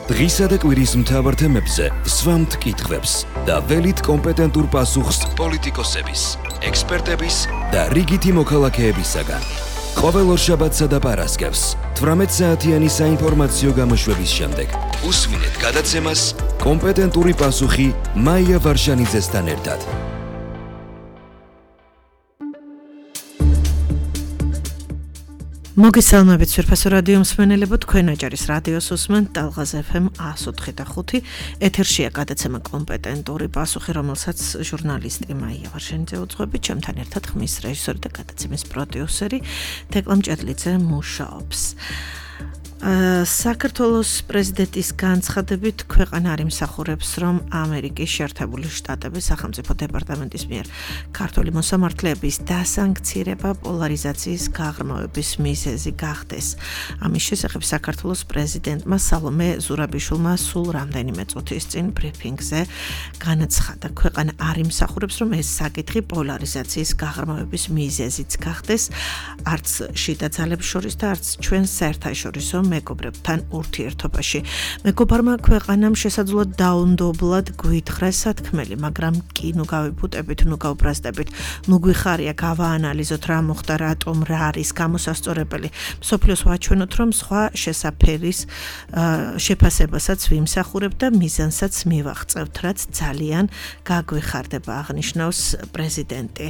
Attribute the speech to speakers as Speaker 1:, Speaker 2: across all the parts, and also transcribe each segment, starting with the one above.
Speaker 1: დღისა და კვირის მთავარ თემებზე სვამთ კითხვებს და ველით კომპეტენტურ პასუხს პოლიტიკოსების, ექსპერტების და რიგითი მოქალაქეებისაგან. ყოველ ორშაბათსა და პარასკევს 18 საათიანი საინფორმაციო გამოშვების შემდეგ უსმინეთ გადაცემას კომპეტენტური პასუხი მაია ვარშანიძესთან ერთად.
Speaker 2: მოგესალმებით სვირფასო რადიო მსმენელებო, თქვენ აჭარის რადიოს უსმენთ ტალღაზ FM 104.5. ეთერშია გადაცემა კომპეტენტური პასუხი, რომელსაც ჟურნალისტი მაია ვარშანიძე უძღვებით, ჩემთან ერთად ხმის რეჟისორი და გადაცემის პროდიუსერი თეკლამ ჭედლიძე მუშაობს. საქართველოს პრეზიდენტის განცხადებით ქვეყანა არ იმსახურებს, რომ ამერიკის შეერთებული შტატების სახელმწიფო დეპარტამენტის მიერ ქართული მოსამართლეების დასანქცირება პოლარიზაციის გაღრმავების მიზეზი გახდეს. ამის შესახებ საქართველოს პრეზიდენტმა სალომე ზურაბიშვილმა სულ რამდენიმე წუთის წინ ბრიფინგზე განაცხადა, ქვეყანა არ იმსახურებს, რომ ეს საკითხი პოლარიზაციის გაღრმავების მიზეზიც გახდეს, არც შიდა ძალებს შორის და არც ჩვენ საერთაშორისო მეგობრებთან ურთიერთობაში. მეგობარმა ქვეყანამ შესაძლოა დაუნდობლად გვითხრა სათქმელი, მაგრამ კი ნუ გავიფუტებით, ნუ გავბრაზდებით, ნუ გვიხარია გავაანალიზოთ რა მოხდა, რატომ, რა არის გამოსასწორებელი. მსოფლიოს ვაჩვენოთ, რომ სხვა შესაფერის შეფასებასაც ვიმსახურებთ და მიზანსაც მივაღწევთ, რაც ძალიან გაგვეხარდება, აღნიშნავს პრეზიდენტი.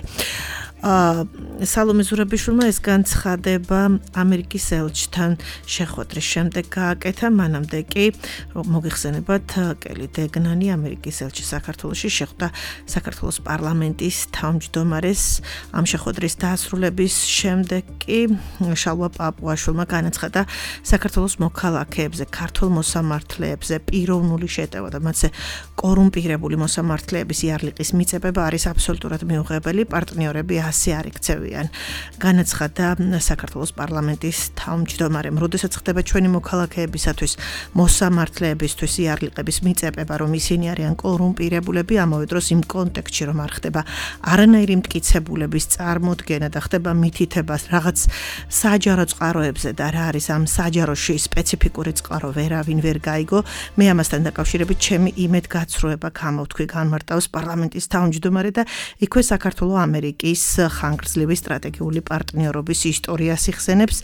Speaker 2: სალომე ზურაბიშვილმა ეს განცხადება ამერიკის ელჩთან შეხვედრის შემდეგ გააკეთა, მანამდე კი მოგიხსენებათ, კელი დეგნანი ამერიკის ელჩი საქართველოში შეხვდა საქართველოს პარლამენტის თავმჯდომარეს. ამ შეხვედრის დასრულების შემდეგ კი შალვა პაპუაშვილმა განაცხადა საქართველოს მოქალაქეებზე, ქართულ მოსამართლეებზე პიროვნული შეტევა და მათზე კორუმპირებული მოსამართლეების იარლიყის მიწებება არის აბსოლუტურად მიუღებელი, პარტნიორები ასე არ იქცევიან. განაცხადა საქართველოს პარლამენტის თავმჯდომარემ, როდესაც ხდება ჩვენი მოქალაქეებისათვის მოსამართლეებისთვის იარლიყების მიწებება, რომ ისინი არიან კორუმპირებულები, ამავე დროს იმ კონტექსტში რომ არ ხდება არანაირი მტკიცებულების წარმოდგენა და ხდება მითითება რაღაც საჯარო წყაროებზე და რა არის ამ საჯაროში სპეციფიკური წყარო, ვერავინ ვერ გაიგო. მე ამასთან დაკავშირებით ჩემი იმედგაცრუება გამოვთქვი, განმარტავს პარლამენტის თავმჯდომარე და იქვე საქართველოს ამერიკის ხანგრძლივი სტრატეგიული პარტნიორობის ისტორიას იხსენებს.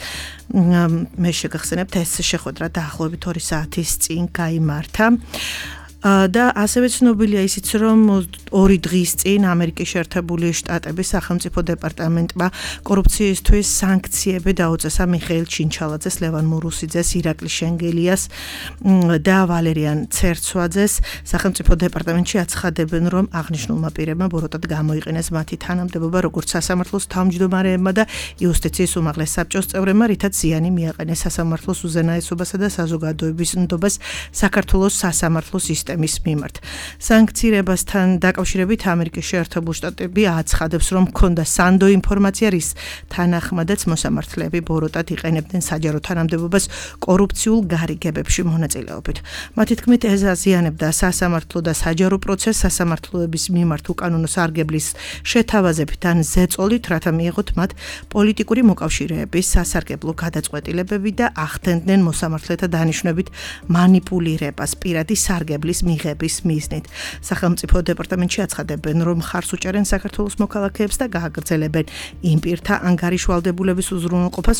Speaker 2: მე შეგახსენებთ, ეს შეხვედრა დაახლოებით 2 საათის წინ გაიმართა. და ასევე ცნობილია ისიც, რომ 2 დღის წინ ამერიკის შეერთებული შტატების სახელმწიფო დეპარტამენტმა კორუფციისთვის სანქციები დაუწესა მიხეილ ჩინჩალაძეს, ლევან მურუსიძეს, ირაკლი შენგელიას და ვალერიან ცერცვაძეს. სახელმწიფო დეპარტამენტში აცხადებენ, რომ აღნიშნულმა პირებმა ბოროტად გამოიყენეს მათი თანამდებობა როგორც სასამართლოს თავმჯდომარეებმა და იუსტიციის უმაღლეს საბჭოს წევრებმა, რითაც ზიანი მიაყენეს სასამართლოს უზენაესობასა და საზოგადოების ნდობას საქართველოს სასამართლო სისტემის მიმართ. სანქცირებასთან დაკავშირებით ამერიკის შეერთებული შტატები აცხადებს, რომ ჰქონდა სანდო ინფორმაცია, რის თანახმადაც მოსამართლეები ბოროტად იყენებდნენ საჯარო თანამდებობას კორუფციულ გარიგებებში მონაწილეობით. მათი თქმით, ეს აზიანებდა სასამართლო და საჯარო პროცესს სასამართლოების მიმართ უკანონო სარგებლის შეთავაზებით ან ზეწოლით, რათა მიიღოთ მათ პოლიტიკური მოკავშირეების სასარგებლო გადაწყვეტილებები და ახდენდნენ მოსამართლეთა დანიშვნებით მანიპულირებას პირადი სარგებლის მიღების მიზნით. სახელმწიფო დეპარტამენტში აცხადებენ, რომ მხარს უჭერენ საქართველოს მოქალაქეებს და გააგრძელებენ იმ პირთა ანგარიშვალდებულების უზრუნველყოფას,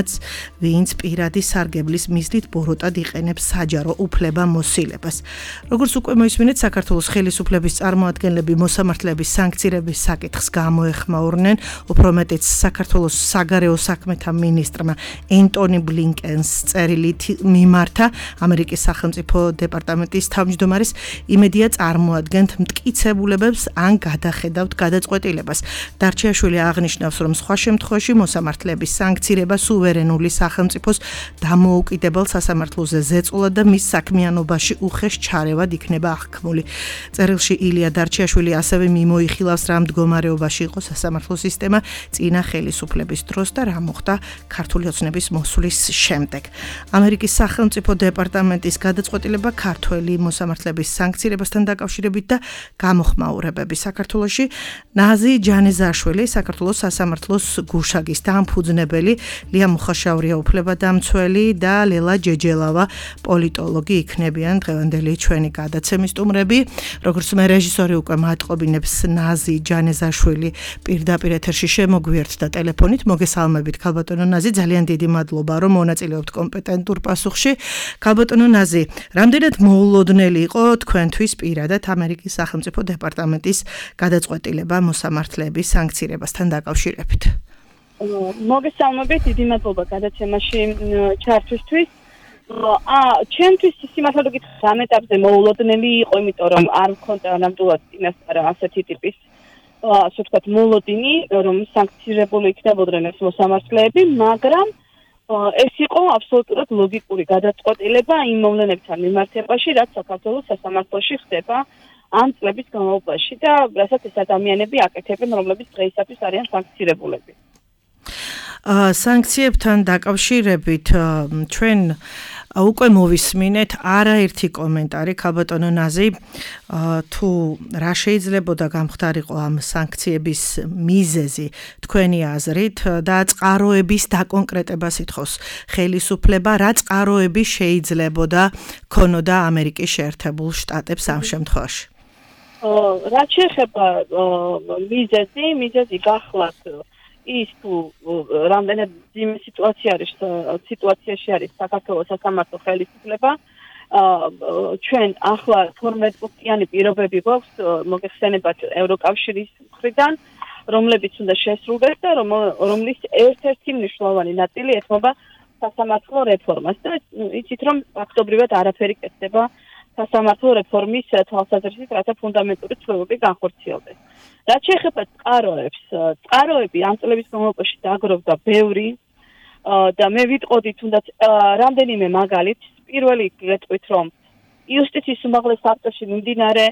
Speaker 2: ვინც პირადი სარგებლის მიზნით ბოროტად იყენებს საჯარო უფლებამოსილებას. როგორც უკვე მოისმინეთ, საქართველოს ხელისუფლების წარმოადგენლები მოსამართლეების სანქცირების საკითხს გამოეხმაურნენ, უფრო მეტიც საქართველოს საგარეო საქმეთა მინისტრმა ენტონი ბლინკენს წერილი მიმართა ამერიკის სახელმწიფო დეპარტამენტის თავმჯდომარეს, იმედია წარმოადგენთ მტკიცებულებებს ან გადახედავთ გადაწყვეტილებას. დარჩიაშვილი აღნიშნავს, რომ სხვა შემთხვევაში მოსამართლეების სანქცირება სუვერენული სახელმწიფოს დამოუკიდებელ სასამართლოზე ზეწოლად და მის საქმიანობაში უხეშ ჩარევად იქნება აღქმული. წერილში ილია დარჩიაშვილი ასევე მიმოიხილავს, რა მდგომარეობაში იყო სასამართლო სისტემა წინა ხელისუფლების დროს და რა მოხდა ქართული ოცნების მოსვლის შემდეგ. ამერიკის სახელმწიფო დეპარტამენტის გადაწყვეტილება ქართველი მოსამართლეების მოსამართლეების სანქცირებასთან დაკავშირებით და გამოხმაურებები. საქართველოში ნაზი ჯანეზაშვილი, საქართველოს სასამართლოს გუშაგის დამფუძნებელი, ლია მუხაშაურია უფლებადამცველი და ლელა ჯეჯელავა პოლიტოლოგი იქნებიან დღევანდელი ჩვენი გადაცემის სტუმრები. როგორც მე რეჟისორი უკვე მატყობინებს ნაზი ჯანეზაშვილი პირდაპირ ეთერში შემოგვიერთდა ტელეფონით. მოგესალმებით ქალბატონო ნაზი, ძალიან დიდი მადლობა რომ მონაწილეობთ კომპეტენტურ პასუხში. ქალბატონო ნაზი, რამდენად მოულოდნელი იყო თქვენთვის პირადად ამერიკის სახელმწიფო დეპარტამენტის გადაწყვეტილება მოსამართლეების სანქცირებასთან დაკავშირებით?
Speaker 3: მოგესალმებით, დიდი მადლობა გადაცემაში ჩართვისთვის. ჩემთვის სიმართლე გითხრათ, ამ ეტაპზე მოულოდნელი იყო, იმიტომ რომ არ მქონდა ნამდვილად წინასწარ ასეთი ტიპის ასე ვთქვათ, მოლოდინი, რომ სანქცირებული იქნებოდნენ ეს მოსამართლეები, მაგრამ ეს იყო აბსოლუტურად ლოგიკური გადაწყვეტილება იმ მოვლენებთან მიმართებაში, რაც საქართველოს სასამართლოში ხდება ამ წლების განმავლობაში და რასაც ეს ადამიანები აკეთებენ, რომლებიც დღეისათვის არიან სანქცირებულები.
Speaker 2: სანქციებთან დაკავშირებით ჩვენ უკვე მოვისმინეთ არაერთი კომენტარი ქალბატონო ნაზი თუ რა შეიძლებოდა გამხდარიყო ამ სანქციების მიზეზი თქვენი აზრით და წყაროების დაკონკრეტება სითხოს ხელისუფლება რა წყაროები შეიძლებოდა ქონოდა ამერიკის შეერთებულ შტატებს ამ შემთხვევაში?
Speaker 3: რაც შეეხება მიზეზი გახლავთ ის თუ რამდენად ძიმე სიტუაციაში არის საქართველოს სასამართლო ხელისუფლება ჩვენ ახლა 12 პუნქტიანი პირობები გვაქვს მოგეხსენებათ ევროკავშირის მხრიდან რომლებიც უნდა შესრულდეს და რომლის ერთ-ერთი მნიშვნელოვანი ნაწილი ეთმობა სასამართლო რეფორმას და იცით რომ ფაქტობრივად არაფერი კეთდება სასამართლო რეფორმის თვალსაზრისით, რათა ფუნდამენტური ცვლილებები განხორციელდეს. რაც შეეხება წყაროებს, წყაროები ამ წლების განმავლობაში დაგროვდა ბევრი და მე ვიტყოდი თუნდაც რამდენიმე მაგალითს. პირველი გეტყვით, რომ იუსტიციის უმაღლეს საბჭოში მიმდინარე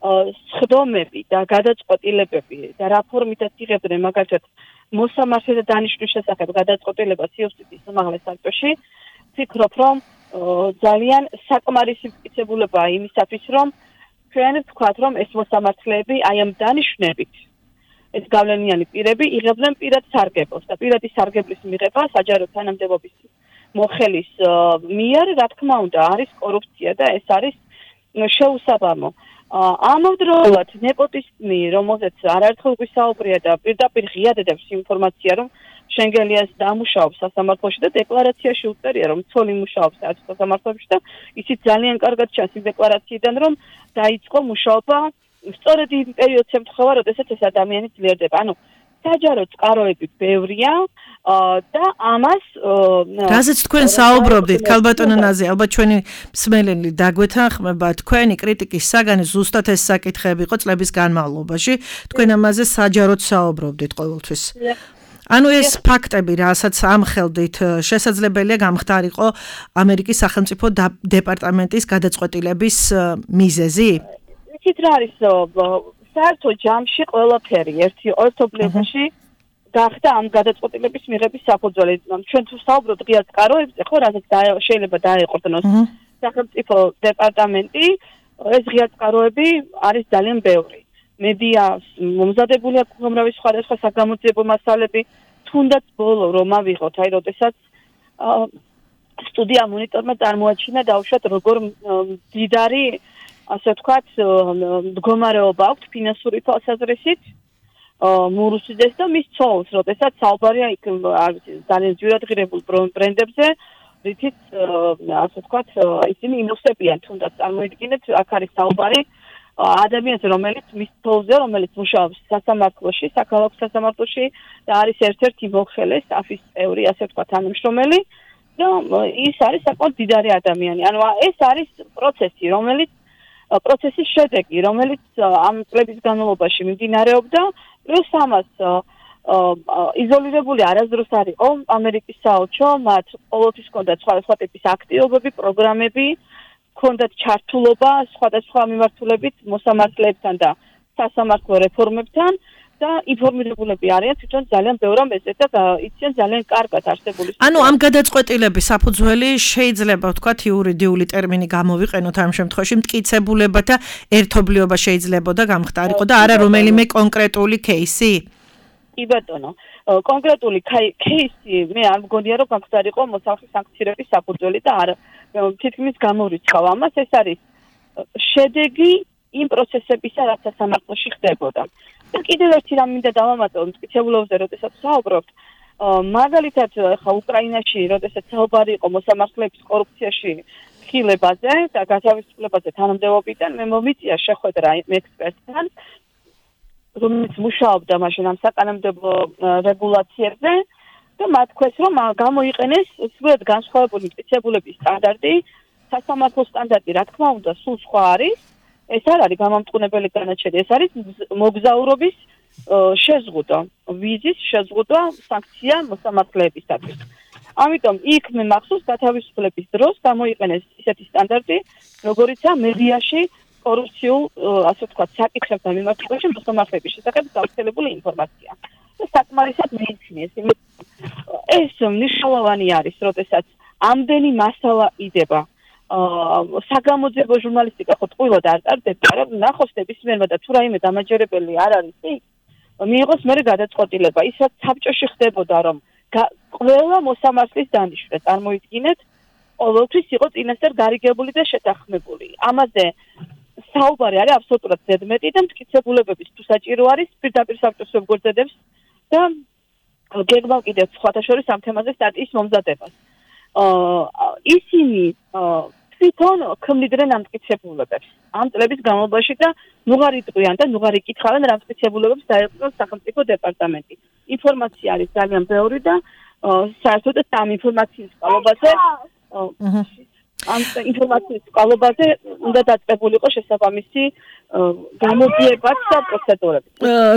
Speaker 3: სხდომები და გადაწყვეტილებები და რა ფორმითაც იღებდნენ მაგალითად მოსამართლე და დანიშვნის შესახებ გადაწყვეტილებას იუსტიციის უმაღლეს საბჭოში, ვფიქრობ, რომ ძალიან საკმარისი მტკიცებულებაა იმისათვის, რომ ჩვენ ვთქვათ, რომ ეს მოსამართლეები აი ამ დანიშვნებით, ეს გავლენიანი პირები იღებდნენ პირად სარგებლობს და პირადი სარგებლის მიღება საჯარო თანამდებობის მოხელის მიერ, რა თქმა უნდა, არის კორუფცია და ეს არის შეუსაბამო. ამავდროულად ნეპოტიზმი, რომელზეც არაერთხელ გვისაუბრია და პირდაპირ ღიადედებს ინფორმაცია, რომ შენგელიას დამუშავებს სასამართლოში და დეკლარაციაში უწერია, რომ ცოლი მუშაობს სასამართლოში და ისიც ძალიან კარგად ჩანს იმ დეკლარაციიდან, რომ დაიწყო მუშაობა სწორედ იმ პერიოდს ემთხვევა, როდესაც ეს ადამიანი ძლიერდება. ანუ საჯარო წყაროები ბევრია და ამას
Speaker 2: რაზეც თქვენ საუბრობდით ქალბატონო ნაზი, ალბათ ჩვენი მსმენელი დაგვეთანხმება, თქვენი კრიტიკის საგანი ზუსტად ეს საკითხები იყო წლების განმავლობაში, თქვენ ამაზე საჯაროდ საუბრობდით ყოველთვის. ანუ ეს ფაქტები, რასაც ამხელდით, შესაძლებელია გამხდარიყო ამერიკის სახელმწიფო დეპარტამენტის გადაწყვეტილების მიზეზი?
Speaker 3: იცით რა არის საერთო ჯამში ყველაფერი ერთობლიობაში გახდა ამ გადაწყვეტილების მიღების საფუძველი. ჩვენ თუ საუბრობთ ღია წყაროებზე, ხო, რასაც შეიძლება დაეყრდნოს სახელმწიფო დეპარტამენტი, ეს ღია წყაროები არის ძალიან ბევრი. მედია მომზადებული აქვს უამრავი სხვადასხვა საგამოძიებო მასალები, თუნდაც ბოლო რომ ავიღოთ, აი როდესაც სტუდია მონიტორმა წარმოაჩინა დაუშვათ როგორ მდიდარი, ასე ვთქვათ, მდგომარეობა აქვს ფინანსური თვალსაზრისით მურუსიძეს და მის ცოლს, როდესაც საუბარია იქ ძალიან ძვირადღირებულ ბრენდებზე, რითიც ასე ვთქვათ, ისინი იმოსებიან, თუნდაც წარმოიდგინეთ, აქ არის საუბარი ადამიანს, რომელიც მის თოლზე, რომელიც მუშაობს სასამართლოში, საქალაქო სასამართლოში და არის ერთ-ერთი მოხელე სტაფის წევრი, ასე ვთქვათ, თანამშრომელი და ის არის საკმაოდ მდიდარი ადამიანი. ანუ ეს არის პროცესის შედეგი, რომელიც ამ წლების განმავლობაში მიმდინარეობდა, პლუს ამას იზოლირებული არასდროს არ იყო ამერიკის საელჩო, მათ ყოველთვის ჰქონდათ სხვადასხვა ტიპის აქტივობები, პროგრამები, ჰქონდათ ჩართულობა სხვადასხვა მიმართულებით მოსამართლეებთან და სასამართლო რეფორმებთან და ინფორმირებულები არიან თვითონ ძალიან ბევრ ამაზე და იციან ძალიან კარგად არსებული.
Speaker 2: ანუ ამ გადაწყვეტილების საფუძველი შეიძლება ვთქვათ იურიდიული ტერმინი გამოვიყენოთ ამ შემთხვევაში მტკიცებულება და ერთობლიობა შეიძლებოდა გამხდარიყო და არა რომელიმე კონკრეტული кейსი?
Speaker 3: კი ბატონო, კონკრეტული кейსი მე არ მგონია რომ გამხდარიყო მოსახლის სანქციების საფუძველი და არა თითქმის გამორიცხავ ამას ეს არის შედეგი იმ პროცესებისა რაც სასამართლოში ხდებოდა. და კიდევ ერთი რამ მინდა დავამატო მტკიცებულობაზე როდესაც საუბრობთ მაგალითად ხა უკრაინაში როდესაც საუბარი იყო მოსამართლეების კორუფციაში ხილებაზე და გათავისუფლებაზე თანამდებობიდან მე მომიწია შეხვედრა ექსპერტთან რომელიც მუშაობდა მაშინ ამ საკანონმდებლო რეგულაციებზე და მათ თქვეს რომ გამოიყენეს სრულად განსხვავებული მტკიცებულების სტანდარტი სასამართლო სტანდარტი რა თქმა უნდა სულ სხვა არის ეს არ არის გამამტყუნებელი განაჩენი ეს არის მოგზაურობის შეზღუდვა ვიზის შეზღუდვა სანქცია მოსამართლეებისათვის ამიტომ იქ მე მახსოვს გათავისუფლების დროს გამოიყენეს ისეთი სტანდარტი როგორიცაა მედიაში კორუფციულ ასე ვთქვათ საკითხებთან მიმართებაში მოსამართლეების შესახებ გავრცელებული ინფორმაცია და საკმარისად მეცნიეს ეს მნიშვნელოვანი არის როდესაც ამდენი მასალა იდება საგამოძიებო ჟურნალისტიკა ხო ტყუილად არ ტარდება რომ ნახოს ნებისმიერმა და თუ რაიმე დამაჯერებელი არ არის იქ მიიღოს მერე გადაწყვეტილება ის რაც საბჭოში ხდებოდა რომ ყველა მოსამართლის დანიშვნა წარმოიდგინეთ ყოველთვის იყო წინასწარ გარიგებული და შეთანხმებული ამაზე საუბარი არის აბსოლუტურად ზედმეტი და მტკიცებულებების თუ საჭირო არის პირდაპირ საბჭოს გვერდებს და გეგმავ კიდევ სხვათა შორის ამ თემაზე სტატიის მომზადებას ისინი თვითონ ქმნიდნენ ამ მტკიცებულებებს ამ წლების განმავლობაში და ნუღარ იტყვიან და ნუღარ იკითხავენ რა მტკიცებულებებს დაეყრდნოს სახელმწიფო დეპარტამენტი ინფორმაცია არის ძალიან ბევრი და საერთოდ ამ ინფორმაციის წყალობაზე ამ ინფორმაციის წყალობაზე უნდა დაწყებულიყო შესაბამისი გამოძიებაც და პროცედურები.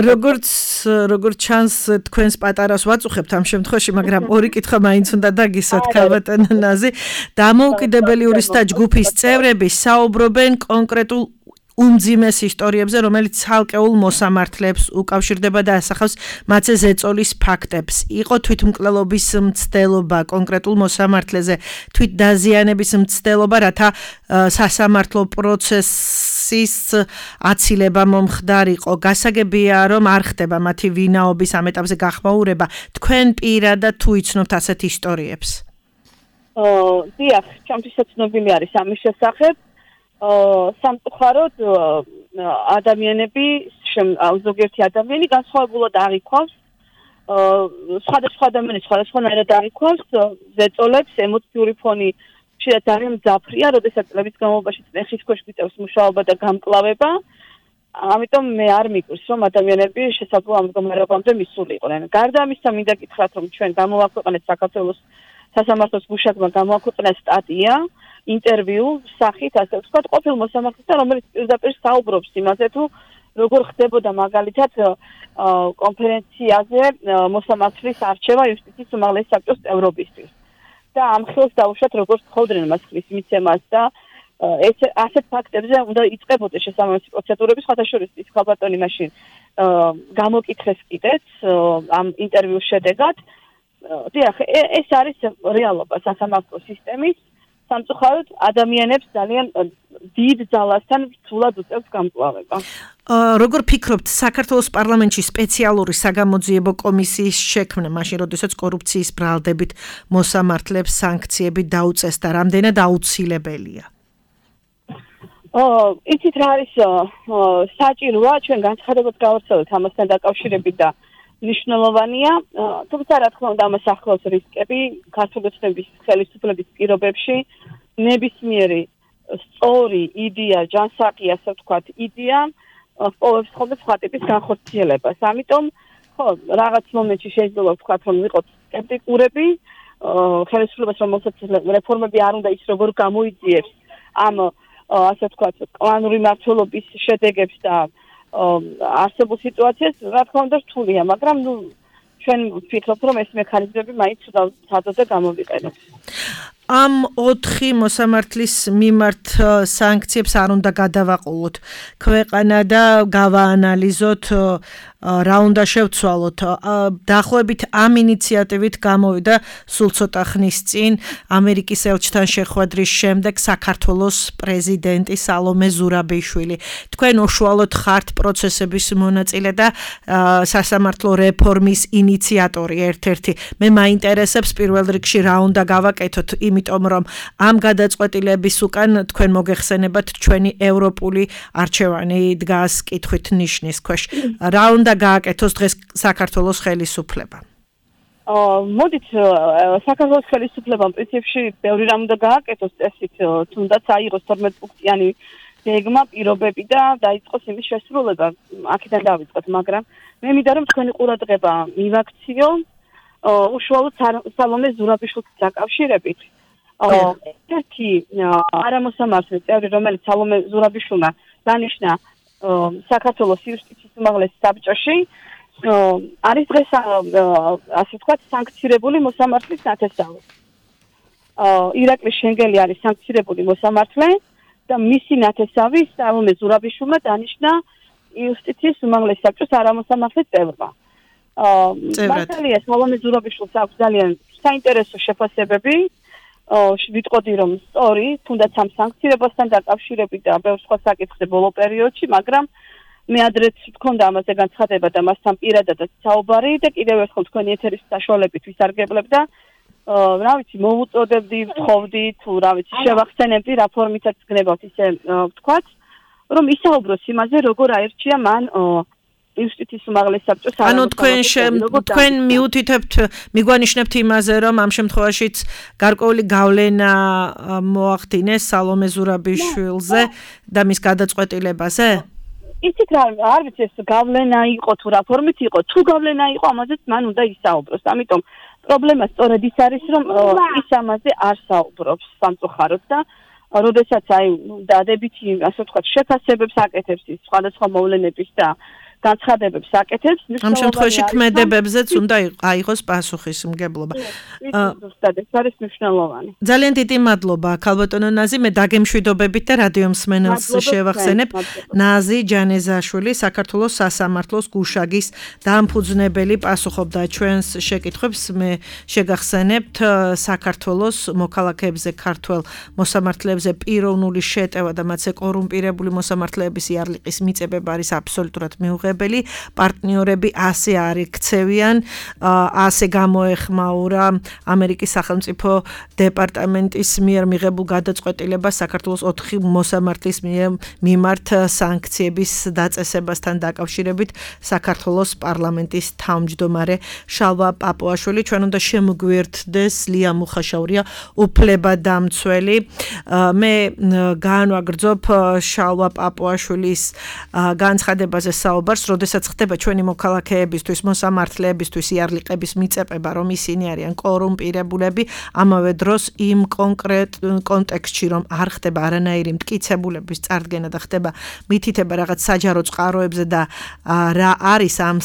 Speaker 2: როგორც ჩანს თქვენს პატარას ვაწუხებთ ამ შემთხვევაში, მაგრამ ორი კითხვა მაინც უნდა დაგისვათ ქალბატონ ნაზი. დამოუკიდებელი იურისტთა ჯგუფის წევრები საუბრობენ კონკრეტულ უმძიმეს ისტორიებზე, რომელიც ცალკეულ მოსამართლეებს უკავშირდება და ასახავს მათზე ზეწოლის ფაქტებს. იყო თვითმკვლელობის მცდელობა კონკრეტულ მოსამართლეზე, თვითდაზიანების მცდელობა, რათა სასამართლო პროცესის აცილება მომხდარიყო. გასაგებია, რომ არ ხდება მათი ვინაობის ამ ეტაპზე გახმაურება. თქვენ პირადად თუ იცნობთ ასეთ ისტორიებს?
Speaker 3: დიახ, ჩემთვისაც ცნობილი არის ამის შესახებ. სამწუხაროდ ადამიანები ზოგიერთი ადამიანი განსხვავებულად აღიქვავს სხვადასხვა ადამიანი სხვადასხვანაირად აღიქვავს ზეწოლებს ემოციური ფონი შეიძლება ძალიან მძაფრია როდესაც წლების განმავლობაში წნეხის ქვეშ გვიწევს მუშაობა და გამკლავება ამიტომ მე არ მიკვირს რომ ადამიანები შესაძლოა ამ მდგომარეობამდე მისულიყვნენ გარდა ამისა მინდა გითხრათ რომ ჩვენ გამოვაქვეყნეთ საქართველოს სასამართლოს გუშაგმა გამოაქვეყნა სტატია ინტერვიუ სახით ასე ვთქვათ ყოფილ მოსამართლესთან რომელიც პირდაპირ საუბრობს იმაზე თუ როგორ ხდებოდა მაგალითად კონფერენციაზე მოსამართლის არჩევა იუსტიციის უმაღლესი საბჭოს წევრობისთვის და ამ ხელს დაუშვათ როგორ თხოვდნენ მას ხმის მიცემას და ასეთ ფაქტებზე უნდა იწყებოდეს შესაბამისი პროცედურები სხვათა შორის ის ხალბატონი მაშინ გამოკითხეს კიდეც ამ ინტერვიუს შედეგად დიახ ეს არის რეალობა სასამართლო სისტემის სამწუხაროდ ადამიანებს ძალიან დიდ ძალასთან რთულად უწევს გამკლავება.
Speaker 2: როგორ ფიქრობთ, საქართველოს პარლამენტში სპეციალური საგამოძიებო კომისიის შექმნა, მაშინ როდესაც კორუფციის ბრალდებით მოსამართლეებს სანქციები დაუწეს და რამდენად აუცილებელია?
Speaker 3: იცით რა არის საჭიროა ჩვენ განცხადებად გავარცელოთ ამასთან დაკავშირებით და მნიშვნელოვანია, თუმცა რა თქმა უნდა ამას ახლავს რისკები ქართული ოცნების ხელისუფლების პირობებში ნებისმიერი სწორი იდეა, ჯანსაღი ასე ვთქვათ, იდეა პოვებს ხოლმე სხვა ტიპის განხორციელებას. ამიტომ ხო, რაღაც მომენტში შეიძლება ვთქვათ, რომ ვიყოთ სკეპტიკურები, ხელისუფლებას რომელსაც რეფორმები არ უნდა ის როგორ გამოიძიებს ამ ასე ვთქვათ, კლანური მმართველობის შედეგებს და არსებულ სიტუაციას რა თქმა უნდა რთულია, მაგრამ ჩვენ ვფიქრობთ, რომ ეს მექანიზმები მაინც სადაზე გამოვიყენოთ.
Speaker 2: ამ 4 მოსამართლის მიმართ სანქციებს არ უნდა გადავაყოლოთ. ქვეყანა და გავაანალიზოთ რა უნდა შევცვალოთ. დაახლოებით ამ ინიციატივით გამოვიდა სულ ცოტა ხნის წინ ამერიკის ელჩთან შეხვედრის შემდეგ საქართველოს პრეზიდენტი სალომე ზურაბიშვილი. თქვენ უშუალოდ ხართ პროცესების მონაწილე და სასამართლო რეფორმის ინიციატორი ერთ-ერთი. მე მაინტერესებს პირველ რიგში რა უნდა გავაკეთოთ, იმიტომ რომ ამ გადაწყვეტილების უკან თქვენ მოგეხსენებათ ჩვენი ევროპული არჩევანი დგას კითხვით ნიშნის ქვეშ. რა უნდა გააკეთოს დღეს საქართველოს ხელისუფლება?
Speaker 3: მოდით საქართველოს ხელისუფლებამ პრინციპში ბევრი რამ უნდა გააკეთოს წესით, თუნდაც აიღოს 12 პუნქტიანი გეგმა, პირობები და დაიწყოს იმის შესრულება. აქედან დავიწყოთ, მაგრამ მე მინდა რომ თქვენი ყურადღება მივაქციო უშუალოდ სალომე ზურაბიშვილს დაკავშირებით. ერთი არამოსამართლე წევრი, რომელიც სალომე ზურაბიშვილმა დანიშნა საქართველოს იუსტიციის უმაღლეს საბჭოში, არის დღეს ასე ვთქვათ სანქცირებული მოსამართლის ნათესავი. ირაკლი შენგელი არის სანქცირებული მოსამართლე და მისი ნათესავი სალომე ზურაბიშვილმა დანიშნა იუსტიციის უმაღლეს საბჭოს არამოსამართლე წევრმა. მართალია სალომე ზურაბიშვილს აქვს ძალიან საინტერესო შეფასებები. ვიტყოდი რომ სწორი, თუნდაც ამ სანქცირებასთან დაკავშირებით და ბევრ სხვა საკითხზე ბოლო პერიოდში, მაგრამ მე ადრეც ვქონდა ამაზე განცხადება და მასთან პირადადაც საუბარი და კიდევ ერთხელ თქვენი ეთერის საშუალებით ვისარგებლებ და რა ვიცი, მოვუწოდებდი, ვთხოვდი თუ რა ვიცი, შევახსენებდი რა ფორმითაც გნებავთ ისე ვთქვათ, რომ ისაუბროს იმაზე, როგორ აირჩია მან იუსტიციის უმაღლეს საბჭოს
Speaker 2: თქვენ მიუთითებთ, მიგვანიშნებთ იმაზე, რომ ამ შემთხვევაშიც გარკვეული გავლენა მოახდინეს სალომე ზურაბიშვილზე და მის გადაწყვეტილებაზე?
Speaker 3: ისიც არ ვიცი ეს გავლენა იყო თუ რა ფორმით იყო, თუ გავლენა იყო, ამაზეც მან უნდა ისაუბროს. ამიტომ პრობლემა სწორედ ის არის, რომ ის ამაზე არ საუბრობს სამწუხაროდ და როდესაც დადებითი, ასე ვთქვათ, შეფასებებს აკეთებს ის სხვადასხვა მოვლენების და განცხადებებს აკეთებს.
Speaker 2: ამ შემთხვევაში ქმედებებზეც უნდა აიღოს პასუხისმგებლობა.
Speaker 3: ეს არის მნიშვნელოვანი.
Speaker 2: ძალიან დიდი მადლობა, ქალბატონო ნაზი, მე დაგემშვიდობებით და რადიო მსმენელს შევახსენებ. ნაზი ჯანეზაშვილი, საქართველოს სასამართლოს გუშაგის დამფუძნებელი პასუხობდა ჩვენს შეკითხვებს. მე შეგახსენებთ საქართველოს მოქალაქეებზე, ქართველ მოსამართლეებზე პიროვნული შეტევა და მათზე კორუმპირებული მოსამართლეების იარლიყის მიწებება არის აბსოლუტურად მიუღებელი. პარტნიორები ასე არ იქცევიან, ასე გამოეხმაურა ამერიკის სახელმწიფო დეპარტამენტის მიერ მიღებულ გადაწყვეტილებას საქართველოს 4 მოსამართლის მიმართ სანქციების დაწესებასთან დაკავშირებით საქართველოს პარლამენტის თავმჯდომარე შალვა პაპუაშვილი. ჩვენ უნდა შემოგვიერთდეს ლია მუხაშაურია, უფლებადამცველი. მე განვაგრძობ შალვა პაპუაშვილის განცხადებაზე საუბარს, როდესაც ხდება ჩვენი მოქალაქეებისთვის, მოსამართლეებისთვის იარლიყების მიწებება, რომ ისინი არიან კორუმპირებულები, ამავე დროს იმ კონკრეტ კონტექსტში, რომ არ ხდება არანაირი მტკიცებულების წარდგენა და ხდება მითითება რაღაც საჯარო წყაროებზე და რა არის ამ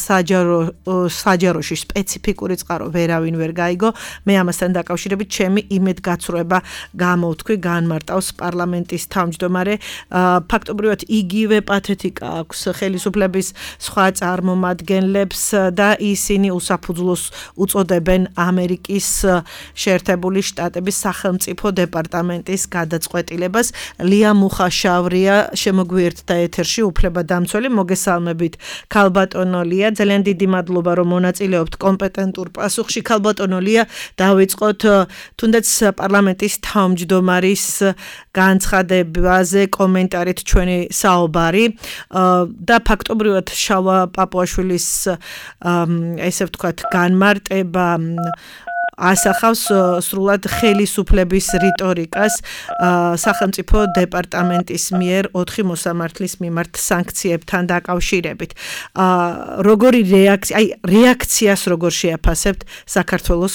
Speaker 2: საჯაროში სპეციფიკური წყარო, ვერავინ ვერ გაიგო. მე ამასთან დაკავშირებით ჩემი იმედგაცრუება გამოვთქვი, განმარტავს პარლამენტის თავმჯდომარე. ფაქტობრივად იგივე პათეტიკა აქვს ხელისუფლების სხვა წარმომადგენლებს და ისინი უსაფუძვლოს უწოდებენ ამერიკის შეერთებული შტატების სახელმწიფო დეპარტამენტის გადაწყვეტილებას. ლია მუხაშავრია შემოგვიერთდა ეთერში, უფლებადამცველი. მოგესალმებით, ქალბატონო ლია, ძალიან დიდი მადლობა, რომ მონაწილეობთ კომპეტენტურ პასუხში. ქალბატონო ლია, დავიწყოთ თუნდაც პარლამენტის თავმჯდომარის განცხადებაზე კომენტარით ჩვენი საუბარი და ფაქტობრივად შალვა პაპუაშვილის ესე ვთქვათ განმარტება ასახავს სრულად ხელისუფლების რიტორიკას სახელმწიფო დეპარტამენტის მიერ 4 მოსამართლის მიმართ სანქციებთან დაკავშირებით. როგორი რეაქციას როგორ შეაფასებთ საქართველოს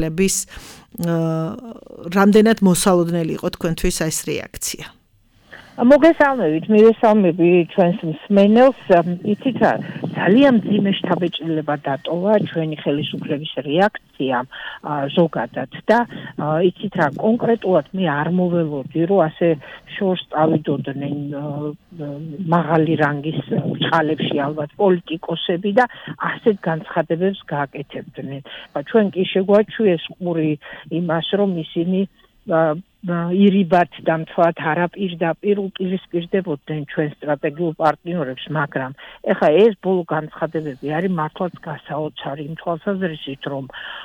Speaker 2: ხელისუფლების რამდენად მოსალოდნელი იყო თქვენთვის ეს რეაქცია?
Speaker 4: მოგესალმებით, მივესალმები ჩვენს მსმენელს. იცით რა, ძალიან მძიმე შთაბეჭდილება დატოვა ჩვენი ხელისუფლების რეაქციამ ზოგადად და იცით რა, კონკრეტულად მე არ მოველოდი, რომ ასე შორს წავიდოდნენ მაღალი რანგის ბრჭყალებში ალბათ პოლიტიკოსები და ასეთ განცხადებებს გააკეთებდნენ. ჩვენ კი შეგვაჩვიეს ყური იმას, რომ ისინი ირიბად და მთლად არაპირდაპირ უპირისპირდებოდნენ ჩვენ სტრატეგიულ პარტნიორებს, მაგრამ ეხლა ეს ბოლო განცხადებები არის მართლაც გასაოცარი იმ თვალსაზრისით, რომ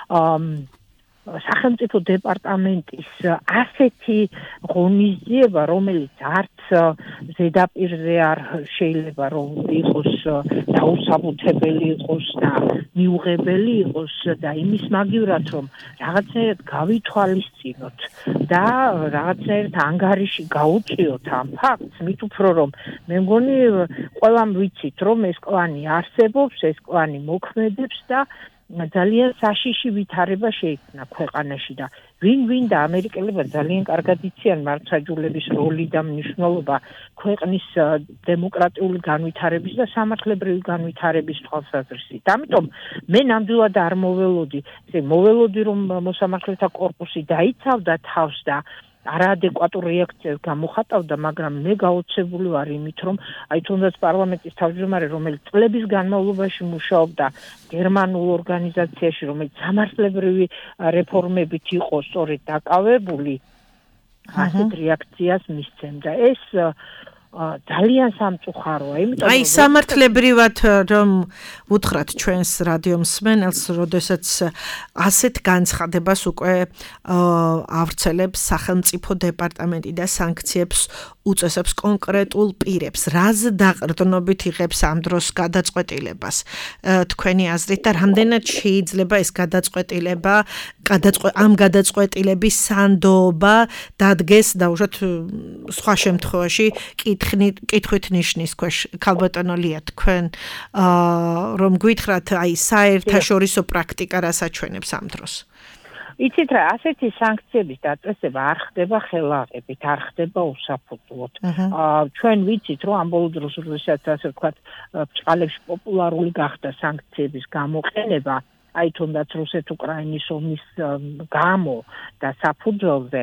Speaker 4: სახელმწიფო დეპარტამენტის ასეთი ღონისძიება, რომელიც არც ზედაპირზე არ შეიძლება რომ იყოს დაუსაბუთებელი იყოს და მიუღებელი იყოს და იმის მაგივრად რომ რაღაცნაირად გავითვალისწინოთ და რაღაცნაირად ანგარიში გაუწიოთ ამ ფაქტს, მით უფრო რომ მე მგონი ყველამ ვიცით რომ ეს კლანი არსებობს, ეს კლანი მოქმედებს და ძალიან საშიში ვითარება შეიქმნა ქვეყანაში და ვინ და ამერიკელებმა ძალიან კარგად იციან მართლმსაჯულების როლი და მნიშვნელობა ქვეყნის დემოკრატიული განვითარების და სამართლებრივი განვითარების თვალსაზრისით. ამიტომ მე ნამდვილად არ მოველოდი რომ მოსამართლეთა კორპუსი დაიცავდა თავს და არაადეკვატურ რეაქციას გამოხატავდა, მაგრამ მე გაოცებული ვარ იმით, რომ აი თუნდაც პარლამენტის თავმჯდომარე, რომელიც წლების განმავლობაში მუშაობდა გერმანულ ორგანიზაციაში, რომელიც სამართლებრივი რეფორმებით იყო სწორედ დაკავებული, ასეთ რეაქციას მისცემდა. ეს ძალიან სამწუხაროა, იმიტომ
Speaker 2: აი სამართლებრივად რომ უთხრათ ჩვენს რადიო მსმენელს, როდესაც ასეთ განცხადებას უკვე ავრცელებს სახელმწიფო დეპარტამენტი და სანქციებს უწესებს კონკრეტულ პირებს. რაზ დაყრდნობით იღებს ამ დროს გადაწყვეტილებას თქვენი აზრით და რამდენად შეიძლება ეს გადაწყვეტილება ამ გადაწყვეტილების სანდოობა დადგეს დაუშვათ სხვა შემთხვევაში კითხვით ნიშნის ქვეშ ქალბატონო ლია თქვენ რომ გითხრათ აი საერთაშორისო პრაქტიკა რას აჩვენებს ამ დროს?
Speaker 4: იცით რა, ასეთი სანქციების დაწესება არ ხდება ხელაღებით, არ ხდება უსაფუძვლოდ. ჩვენ ვიცით, რომ ამ ბოლო დროს როდესაც ასე ვთქვათ, ბრჭყალებში პოპულარული გახდა სანქციების გამოყენება, აი თუნდაც რუსეთ-უკრაინის ომის გამო და საფუძველზე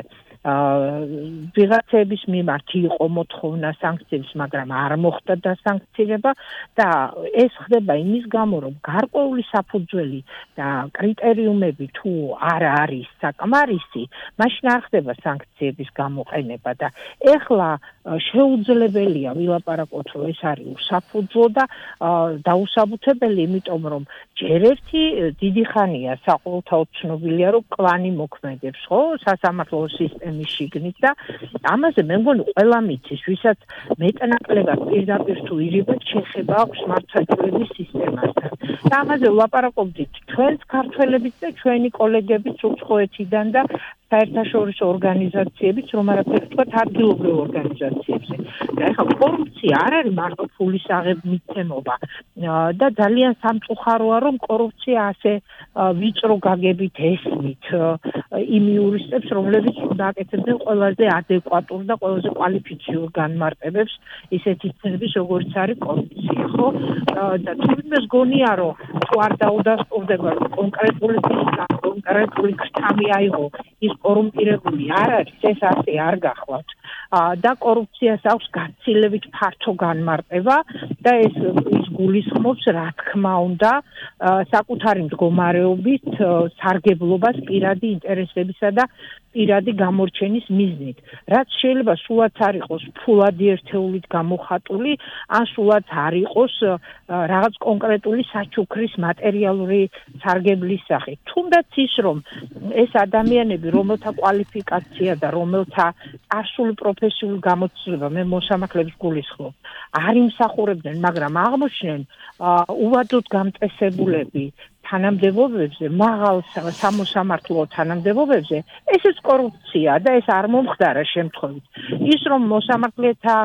Speaker 4: ვიღაცების მიმართ იყო მოთხოვნა სანქციების, მაგრამ არ მოხდა დასანქცირება და ეს ხდება იმის გამო, რომ გარკვეული საფუძველი და კრიტერიუმები თუ არ არის საკმარისი, მაშინ არ ხდება სანქციების გამოყენება და ეხლა შეუძლებელია ვილაპარაკოთ, რომ ეს არის უსაფუძვლო და დაუსაბუთებელი, იმიტომ რომ ჯერ ერთი დიდი ხანია საყოველთაოდ ცნობილია, რომ კლანი მოქმედებს, ხო, სასამართლო სისტემის შიგნით და ამაზე მე მგონი ყველამ იცის, ვისაც მეტნაკლებად პირდაპირ თუ ირიბად შეხება აქვს მართლმსაჯულების სისტემასთან. და ამაზე ვლაპარაკობდით ჩვენს ქართველებით და ჩვენი კოლეგებით უცხოეთიდან და საერთაშორისო ორგანიზაციებიც, რომ არაფერი თქვათ ადგილობრივ ორგანიზაციებზე. და ეხლა კორუფცია არ არის მარტო ფულის აღებმიცემობა და ძალიან სამწუხაროა, რომ კორუფცია ასე ვიწრო გაგებით ესმით იმ იურისტებს, რომლებიც უნდა აკეთებდნენ ყველაზე ადეკვატურ და ყველაზე კვალიფიციურ განმარტებებს ისეთი ცნების, როგორც არის კორუფცია, ხო? და თუნდაც გონია, რომ თუ არ დაუდასტურდება კონკრეტული ქრთამი აიღო ის კორუმპირებული არ არის, ეს ასე არ გახლავთ. და კორუფციას აქვს გაცილებით ფართო განმარტება და ეს გულისხმობს, რა თქმა უნდა, საკუთარი მდგომარეობით სარგებლობას პირადი ინტერესებისა და პირადი გამორჩენის მიზნით. რაც შეიძლება სულაც არ იყოს ფულადი ერთეულით გამოხატული, ან სულაც არ იყოს რაღაც კონკრეტული საჩუქრის მატერიალური სარგებლის სახით. თუნდაც ის, რომ ეს ადამიანები, რომელთა კვალიფიკაცია და რომელთა ასული პროფესიული გამოცდილება მე მოსამართლეებს გულისხმობ, არ იმსახურებდნენ, მაგრამ აღმოჩნდნენ უვადოდ გამწესებულები თანამდებობებზე, მაღალ სამოსამართლო თანამდებობებზე, ესეც კორუფცია და ეს არ მომხდარა შემთხვევით. ის რომ მოსამართლეთა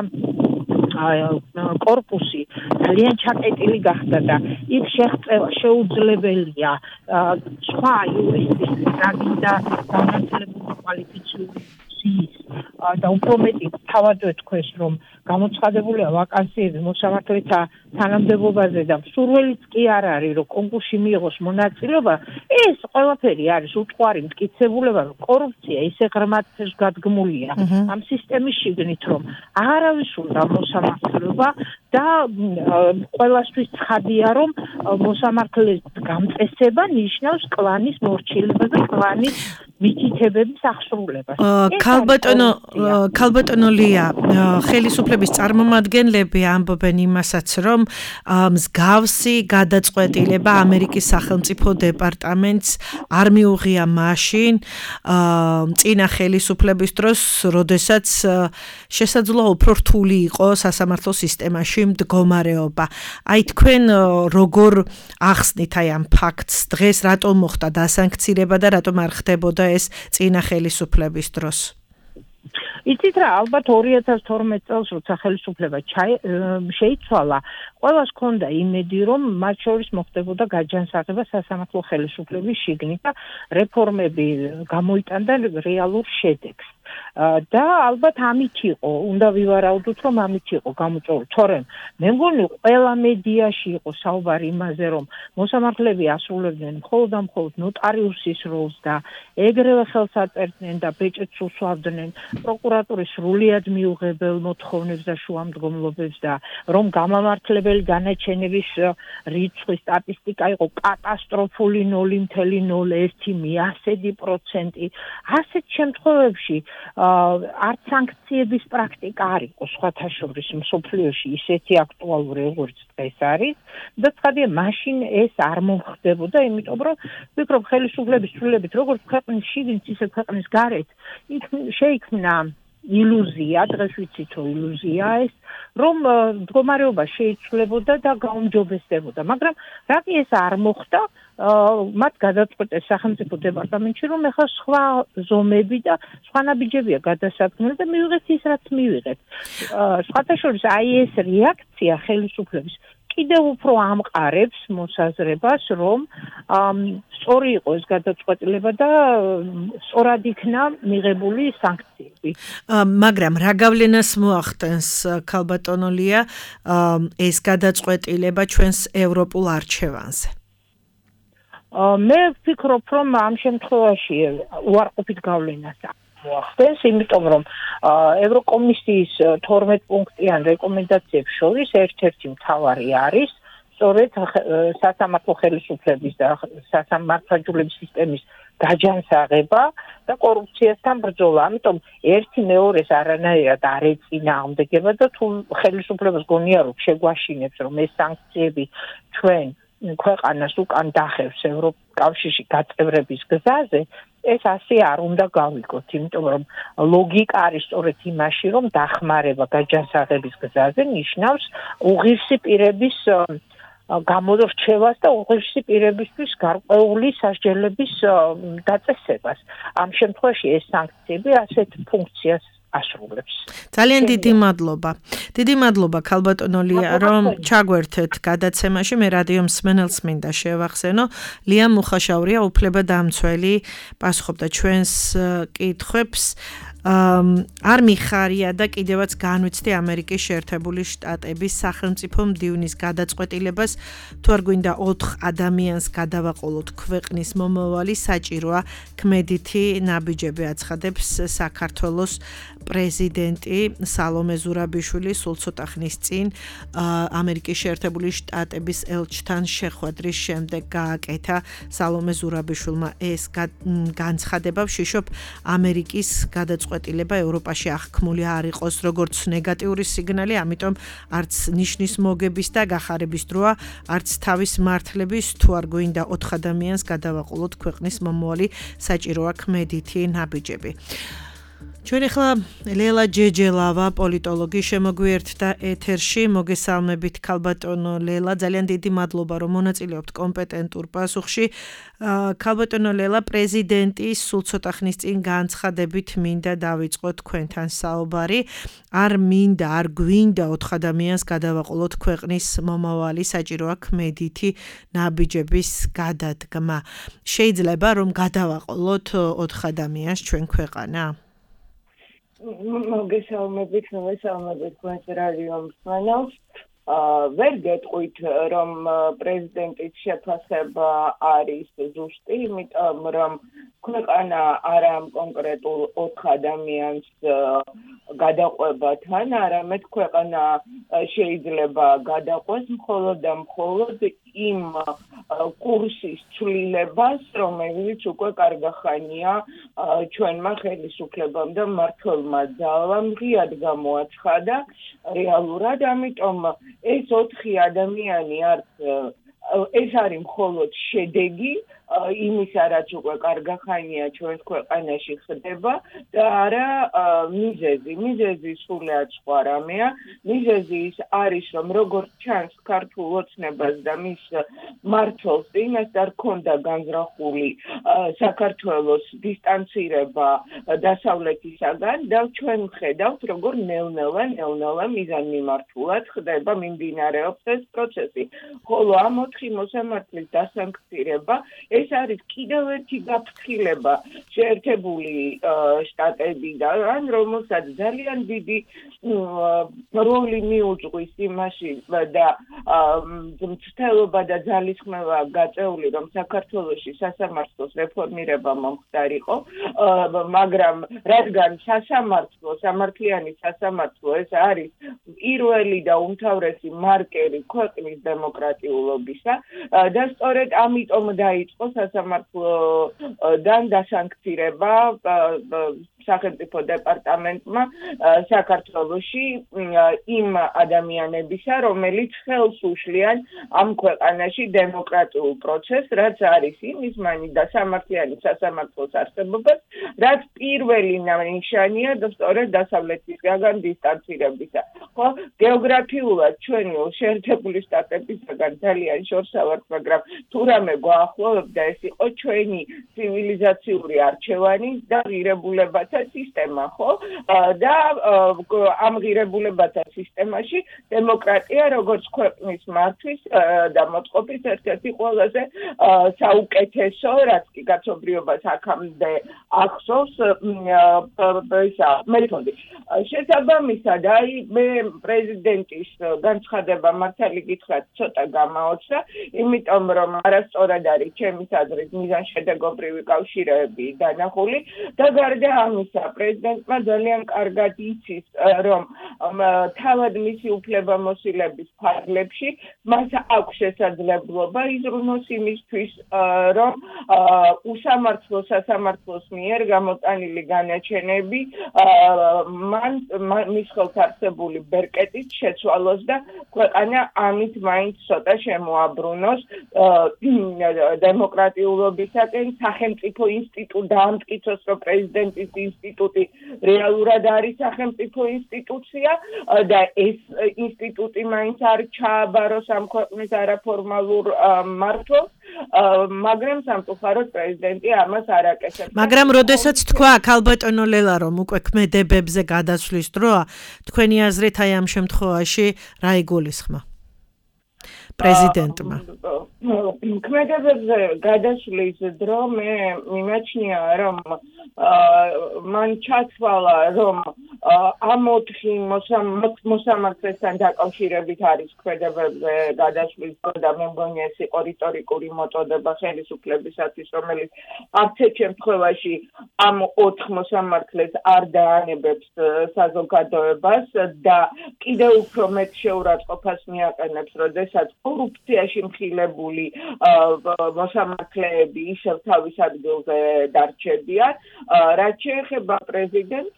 Speaker 4: კორპუსი ძალიან ჩაკეტილი გახდა და იქ შეუძლებელია სხვა იურისტის და განათლებული კვალიფიციური და უფრო მეტი თავადვე თქვეს რომ გამოცხადებულია ვაკანსიები მოსამართლეთა თანამდებობაზე და სურვილიც კი არ არის რომ კონკურსში მიიღოს მონაწილეობა ეს ყველაფერი არის უტყუარი მტკიცებულება რომ კორუფცია ისე ღრმად გადგმულია ამ სისტემის შიგნით რომ აღარავის უნდა მოსამართლეობა და ყველასთვის ცხადია რომ მოსამართლეს გამწესება ნიშნავს კლანის მორჩილებას და კლანის მითითებების აღსრულებას.
Speaker 2: ქალბატონო ლია, ხელისუფლების წარმომადგენლები ამბობენ იმასაც, რომ მსგავსი გადაწყვეტილება ამერიკის სახელმწიფო დეპარტამენტს არ მიუღია მაშინ წინა ხელისუფლების დროს, როდესაც შესაძლოა უფრო რთული იყო სასამართლო სისტემაში მდგომარეობა. აი თქვენ როგორ ახსნით აი ამ ფაქტს, დღეს რატომ მოხდა დასანქცირება და რატომ არ ხდებოდა ეს წინა ხელისუფლების დროს?
Speaker 4: იცით რა, ალბათ 2012 წელს როცა ხელისუფლება შეიცვალა, ყველას ჰქონდა იმედი, რომ მათ შორის მოხდებოდა გაჯანსაღება სასამართლო ხელისუფლების შიგნით და რეფორმები გამოიტანდა რეალურ შედეგს. და ალბათ ამით იყო, უნდა ვივარაუდოთ, რომ ამით იყო გამოწვეული. თორემ მე მგონი ყველა მედიაში იყო საუბარი იმაზე, რომ მოსამართლეები ასრულებდნენ მხოლოდ და მხოლოდ ნოტარიუსის როლს და ეგრევე ხელს აწერდნენ და ბეჭედს უსვამდნენ პროკურატურის სრულიად მიუღებელ მოთხოვნებს და შუამდგომლობებს და რომ გამამართლებელი განაჩენების რიცხვი სტატისტიკა იყო კატასტროფული 0.01%. ასეთ შემთხვევებში არც სანქციების პრაქტიკა არ იყო სხვათა შორის მსოფლიოში ისეთი აქტუალური როგორც დღეს არის და ცხადია მაშინ ეს არ მოხდებოდა იმიტომ რომ ვფიქრობ ხელისუფლების ცვლილებით როგორც ქვეყნის შიგნით ისე ქვეყნის გარეთ შეიქმნა ილუზია, დღეს ვიცით რომ ილუზია ეს, რომ მდგომარეობა შეიცვლებოდა და გაუმჯობესდებოდა, მაგრამ რატო ეს არ მოხდა? მათ გადაწყვეტეს სახელმწიფო დეპარტამენტში, რომ ეხლა სხვა ზომები და სხვა ნაბიჯებია გადასადგმელი და მივიღეთ ის, რაც მივიღეთ. სხვათა შორის აი ეს რეაქცია ხელისუფლების კიდევ უფრო ამყარებს მოსაზრებას, რომ სწორი იყო ეს გადაწყვეტილება და სწორად იქნა მიღებული სანქციები.
Speaker 2: მაგრამ რა გავლენას მოახდენს ქალბატონო ლია ეს გადაწყვეტილება ჩვენს ევროპულ არჩევანზე?
Speaker 4: მე ვფიქრობ, რომ ამ შემთხვევაში უარყოფით გავლენას მოახდენს, იმიტომ რომ ევროკომისიის 12 პუნქტიან რეკომენდაციებს შორის ერთ-ერთი მთავარი არის სწორედ სასამართლო ხელისუფლების და სასამართლოების სისტემის გაჯანსაღება და კორუფციასთან ბრძოლა. ამიტომ ერთი მეორეს არანაირად არ ეწინააღმდეგება და თუ ხელისუფლებას გონია რომ შეგვაშინებს რომ ეს სანქციები ჩვენ ქვეყანას უკან დახევს ევროკავშირში გაწევრების გზაზე, ეს ასე არ უნდა გავიგოთ, იმიტომ რომ ლოგიკა არის სწორედ იმაში, რომ დახმარება გაჯანსაღების გზაზე ნიშნავს უღირსი პირების გამორჩევას და უღირსი პირებისთვის გარკვეული სასჯელების დაწესებას. ამ შემთხვევაში ეს სანქციები ასეთ ფუნქციას ასრულებს.
Speaker 2: ძალიან დიდი მადლობა. დიდი მადლობა ქალბატონო ლია, რომ ჩაგვერთეთ გადაცემაში. მე რადიო მსმენელს მინდა შევახსენო, ლია მუხაშაურია, უფლებადამცველი, პასუხობდა ჩვენს კითხვებს. არ მიხარია და კიდევაც განვიცდი ამერიკის შეერთებული შტატების სახელმწიფო მდივნის გადაწყვეტილებას, თუ არ გვინდა 4 ადამიანს გადავაყოლოთ ქვეყნის მომავალი, საჭიროა ქმედითი ნაბიჯები, აცხადებს საქართველოს პრეზიდენტი სალომე ზურაბიშვილი სულ ცოტა ხნის წინ ამერიკის შეერთებული შტატების ელჩთან შეხვედრის შემდეგ გააკეთა სალომე ზურაბიშვილმა ეს განცხადება. ვშიშობ ამერიკის გადაწყვეტილება ევროპაში აღქმული არ იყოს როგორც ნეგატიური სიგნალი, ამიტომ არც ნიშნის მოგების და გახარების დროა, არც თავის მართლების, თუ არ გვინდა 4 ადამიანს გადავაყოლოთ ქვეყნის მომავალი, საჭიროა ქმედითი ნაბიჯები. ჩვენ ახლა ლელა ჯეჯელავა, პოლიტოლოგი, შემოგვიერთდა ეთერში. მოგესალმებით ქალბატონო ლელა, ძალიან დიდი მადლობა რომ მონაწილეობთ კომპეტენტურ პასუხში. ქალბატონო ლელა, პრეზიდენტის სულ ცოტა ხნის წინ განცხადებით მინდა დავიწყოთ თქვენთან საუბარი. არ გვინდა 4 ადამიანს გადავაყოლოთ ქვეყნის მომავალი, საჭიროა ქმედითი ნაბიჯების გადადგმა. შეიძლება რომ გადავაყოლოთ 4 ადამიანს ჩვენ ქვეყანა?
Speaker 5: მოგესალმებით თქვენს რადიო მსმენელს. ვერ გეტყვით, რომ პრეზიდენტის შეფასება არის ზუსტი, იმიტომ რომ ქვეყანა არა ამ კონკრეტულ 4 ადამიანს გადაყვებათან, არამედ ქვეყანა შეიძლება გადაყვეს მხოლოდ და მხოლოდ იმ კურსის ცვლილებას, რომელიც უკვე კარგახანია ჩვენმა ხელისუფლებამ და მმართველმა ძალამ ღიად გამოაცხადა რეალურად, ამიტომ ეს 4 ადამიანი ეს არის მხოლოდ შედეგი იმისა, რაც უკვე კარგახანია ჩვენს ქვეყანაში ხდება და არა მიზეზი. მიზეზი სულად სხვა რამეა. მიზეზი ის არის, რომ როგორც ჩანს ქართულ ოცნებას და მის მმართველს წინასწარ ჰქონდა განზრახული საქართველოს დისტანცირება დასავლეთისაგან და ჩვენ ვხედავთ, როგორ ნელ-ნელა მიზანმიმართულად ხდება, მიმდინარეობს ეს პროცესი. ხოლო ამ 4 მოსამართლის დასანქცირება ეს არის კიდევ ერთი გაფრთხილება შეერთებული შტატებიდან, რომელსაც ძალიან დიდი როლი მიუძღვის იმაში და მცდელობა და ძალისხმევა გაწეული, რომ საქართველოში სასამართლოს რეფორმირება მომხდარიყო, მაგრამ რადგან სამართლიანი სასამართლო ეს არის პირველი და უმთავრესი მარკერი ქვეყნის დემოკრატიულობისა და სწორედ ამიტომ დაიწყო სასამართლოდან დასანქცირება სახელმწიფო დეპარტამენტმა საქართველოში იმ ადამიანებისა, რომელიც ხელს უშლიან ამ ქვეყანაში დემოკრატიულ პროცესს, რაც არის იმის მანი და სამართლიანი სასამართლოს არსებობას, რაც პირველი ნიშანია და სწორედ დასავლეთისგან დისტანცირებისა. ხო, გეოგრაფიულად ჩვენი შეერთებული შტატებისგან ძალიან შორსა ვართ, მაგრამ თუ რამე გვაახლოვებდა, ეს იყო ჩვენი ცივილიზაციური არჩევანი და ღირებულებათა სისტემა, ხო? და ამ ღირებულებათა სისტემაში დემოკრატია როგორც ქვეყნის მართვის და მოწყობის ერთ-ერთი ყველაზე საუკეთესო, რაც კი კაცობრიობას აქამდე ახსოვს მეთოდი. შესაბამისად, მე პრეზიდენტის განცხადება მართალი გითხრათ ცოტა გამაოცდა, იმიტომ რომ არასწორად არის ჩემის აზრით მიზანშედეგობრივი კავშირები დანახული და გარდა ამისა პრეზიდენტმა ძალიან კარგად იცის, რომ თავად მისი უფლებამოსილების ფარგლებში მას აქვს შესაძლებლობა იზრუნოს იმისთვის, რომ უსამართლო სასამართლოს მიერ გამოტანილი განაჩენები მის ხელთ არსებული ბერკეტით შეცვალოს და ქვეყანა ამით მაინც ცოტა შემოაბრუნოს დემოკრატიულობისაკენ, სახელმწიფო ინსტიტუტ დაამტკიცოს, რომ პრეზიდენტის ინსტიტუტი რეალურად არის სახელმწიფო ინსტიტუცია და ეს ინსტიტუტი მაინც არ ჩააბაროს ამ ქვეყნის არაფორმალურ მმართველს, მაგრამ სამწუხაროდ პრეზიდენტი ამას არ აკეთებს.
Speaker 2: მაგრამ როდესაც თქვა ქალბატონო ლელა, რომ უკვე ქმედებებზე გადასვლის დროა, თქვენი აზრით აი ამ შემთხვევაში რა იგულისხმა პრეზიდენტმა?
Speaker 5: ქმედებებზე გადასვლის დრო მე მიმაჩნია, რომ მან ჩაცვალა, რომ ამ 4 მოსამართლესთან დაკავშირებით არის ქმედებებზე გადასვლის დრო და მე მგონი ეს იყო რიტორიკული მოტოდება ხელისუფლებისათვის, რომელიც არც ერთ შემთხვევაში ამ 4 მოსამართლეს არ დაანებებს საზოგადოებას და კიდევ უფრო მეტ შეურაცხყოფას მიაყენებს, როდესაც კორუფციაში მხილებული მოსამართლეები ისევ თავის ადგილზე დარჩებიან. რაც შეეხება პრეზიდენტს,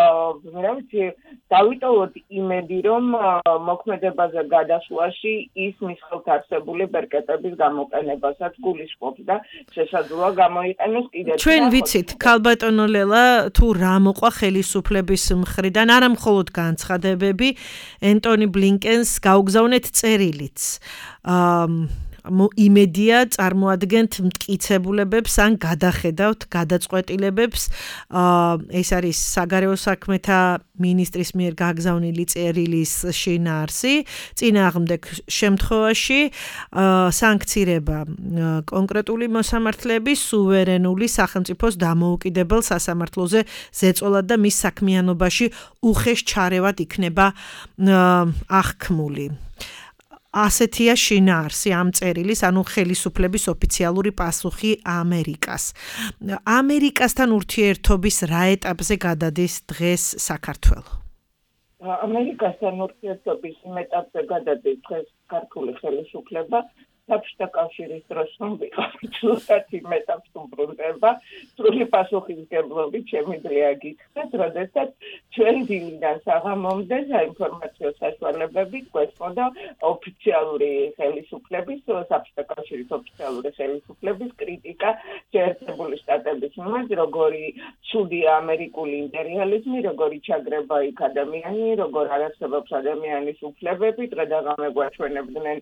Speaker 5: დავიტოვოთ იმედი, რომ მოქმედებაზე გადასვლაში ის მის ხელთ არსებული ბერკეტების გამოყენებასაც გულისხმობს და შესაძლოა გამოიყენოს კიდევ.
Speaker 2: ჩვენ ვიცით, ქალბატონო ლელა, თუ რა მოყვა ხელისუფლების მხრიდან, არა მხოლოდ განცხადებები, ენტონი ბლინკენს გაუგზავნეთ წერილიც. იმედია წარმოადგენთ მტკიცებულებებს ან გადახედავთ გადაწყვეტილებებს. ეს არის საგარეო საქმეთა მინისტრის მიერ გაგზავნილი წერილის შინაარსი. წინააღმდეგ შემთხვევაში სანქცირება კონკრეტული მოსამართლეების სუვერენული სახელმწიფოს დამოუკიდებელ სასამართლოზე ზეწოლად და მის საქმიანობაში უხეშ ჩარევად იქნება აღქმული. ასეთია შინაარსი ამ წერილის, ანუ ხელისუფლების ოფიციალური პასუხი ამერიკას. ამერიკასთან ურთიერთობის რა ეტაპზე გადადის დღეს საქართველო?
Speaker 5: ამერიკასთან ურთიერთობის ეტაპზე გადადის დღეს ქართული ხელისუფლება. საბჭოთა კავშირის დროს ვიყავით ზუსტად იმ ეტაპს უბრუნდება. სრული პასუხისმგებლობით შემიძლია გითხრათ, როდესაც ჩვენ დილიდან საღამომდე საინფორმაციო საშუალებებით გვესმოდა ოფიციალური ხელისუფლების, საბჭოთა კავშირის ოფიციალური ხელისუფლების კრიტიკა შეერთებული შტატების მიმართ, როგორი ცუდია ამერიკული იმპერიალიზმი, როგორი ჩაგრება იქ ადამიანი, როგორ არ არსებობს ადამიანის უფლებები, დღე-დაღამე გვაჩვენებდნენ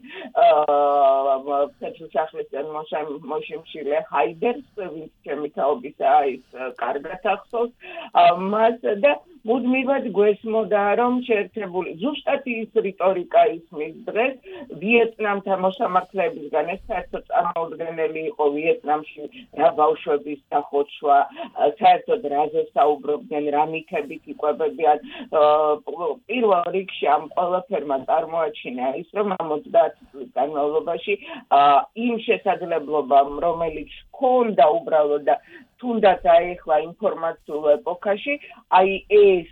Speaker 5: ფეთრუსახლისთან მოშიმშილე ჰაიდერს, ვინც ჩემი თაობისაა, ის კარგად ახსოვს მას და მუდმივად გვესმოდა, რომ შეერთებული ზუსტად ის რიტორიკა ისმის დღეს ვიეტნამთან მოსამართლეებისგან, ეს საერთოდ წარმოუდგენელი იყო ვიეტნამში რა ბავშვების დახოცვა, საერთოდ რაზე საუბრობდნენ, რა მითებით იკვებებიან. პირველ რიგში ამ ყველაფერმა წარმოაჩინა ის, რომ 50 წლის განმავლობაში იმ შესაძლებლობამ, რომელიც ჰქონდა უბრალოდ და თუნდაც აეხლა ინფორმაციულ ეპოქაში, აი ეს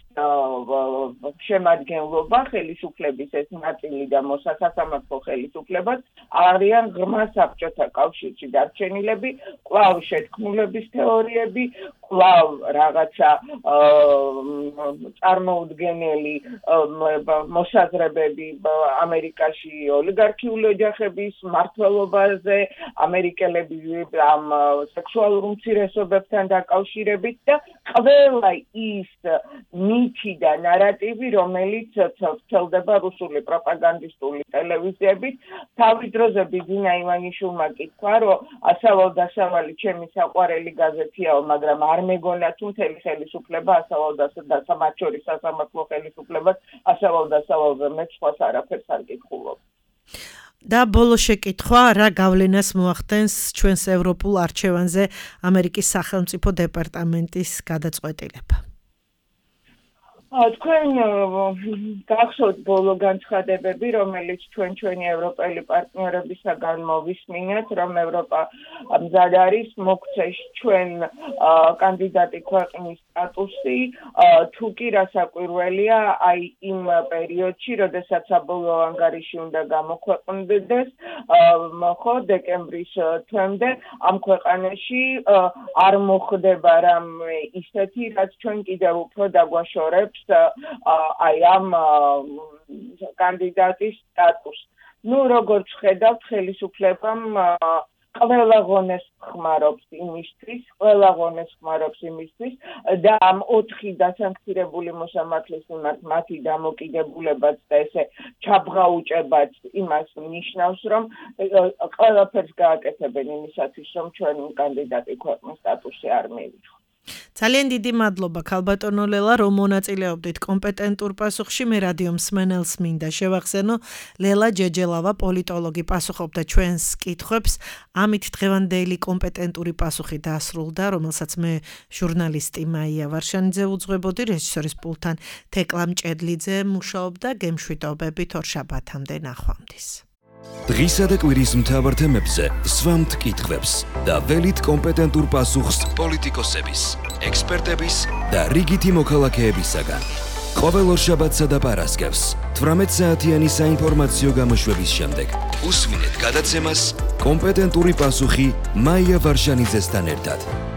Speaker 5: შემადგენლობა ხელისუფლების ეს ნაწილი და მოსასამართლო ხელისუფლებას არიან ღრმა საბჭოთა კავშირში დარჩენილები, კვლავ შეთქმულების თეორიები, კვლავ რაღაცა წარმოუდგენელი მოსაზრებები ამერიკაში ოლიგარქიული ოჯახების მმართველობაზე, ამერიკელები ამ სექსუალურ უმცირესობებთან დაკავშირებით და ყველა ის მითი და ნარატივი, რომელიც ვრცელდება რუსული პროპაგანდისტული ტელევიზიებით. თავის დროზე ბიძინა ივანიშვილმა კითხვა, რომ ასავალ-დასავალი ჩემი საყვარელი გაზეთიაო, მაგრამ არ მეგონა თუ მთელი ხელისუფლება ასავალ-დასავალი, მათ შორის სასამართლო ხელისუფლებას ასავალ-დასავალზე მე სხვას არაფერს არ გითხულობ.
Speaker 2: და ბოლო შეკითხვა, რა გავლენას მოახდენს ჩვენს ევროპულ არჩევანზე ამერიკის სახელმწიფო დეპარტამენტის გადაწყვეტილება?
Speaker 5: თქვენ გახსოვთ ბოლო განცხადებები, რომელიც ჩვენი ევროპელი პარტნიორებისაგან მოვისმინეთ, რომ ევროპა მზად არის მოქცეს ჩვენ კანდიდატი ქვეყნის სტატუსი, თუ კი რასაკვირველია, აი იმ პერიოდში, როდესაც საბოლოო ანგარიში უნდა გამოქვეყნდეს, ხო, დეკემბრის თვემდე ამ ქვეყანაში არ მოხდება რამე ისეთი, რაც ჩვენ კიდევ უფრო დაგვაშორებს აი ამ კანდიდატის სტატუსს. ნუ როგორც ხედავთ, ხელისუფლებამ ყველა ღონეს ხმარობს იმისთვის და ამ 4 დასანქცირებული მოსამართლის მიმართ მათი დამოკიდებულებაც და ესე ჩაბღაუჭებაც იმას ნიშნავს, რომ ყველაფერს გააკეთებენ იმისათვის, რომ ჩვენ კანდიდატი ქვეყნის სტატუსი არ მივიღოთ.
Speaker 2: ძალიან დიდი მადლობა ქალბატონო ლელა, რომ მონაწილეობდით კომპეტენტურ პასუხში. მე რადიო მსმენელს მინდა შევახსენო, ლელა ჯეჯელავა, პოლიტოლოგი, პასუხობდა ჩვენს კითხვებს. ამით დღევანდელი კომპეტენტური პასუხი დასრულდა, რომელსაც მე ჟურნალისტი მაია ვარშანიძე უძღვებოდი, რეჟისორის პულტთან თეკლა მჭედლიძე მუშაობდა. გემშვიდობებით ორშაბათამდე ნახვამდის.
Speaker 1: დღისა და კვირის მთავარ თემებზე სვამთ კითხვებს და ველით კომპეტენტურ პასუხს პოლიტიკოსების, ექსპერტების და რიგითი მოქალაქეებისაგან. ყოველ ორშაბათსა და პარასკევს 18 საათიანი საინფორმაციო გამოშვების შემდეგ უსმინეთ გადაცემას კომპეტენტური პასუხი მაია ვარშანიძესთან ერთად.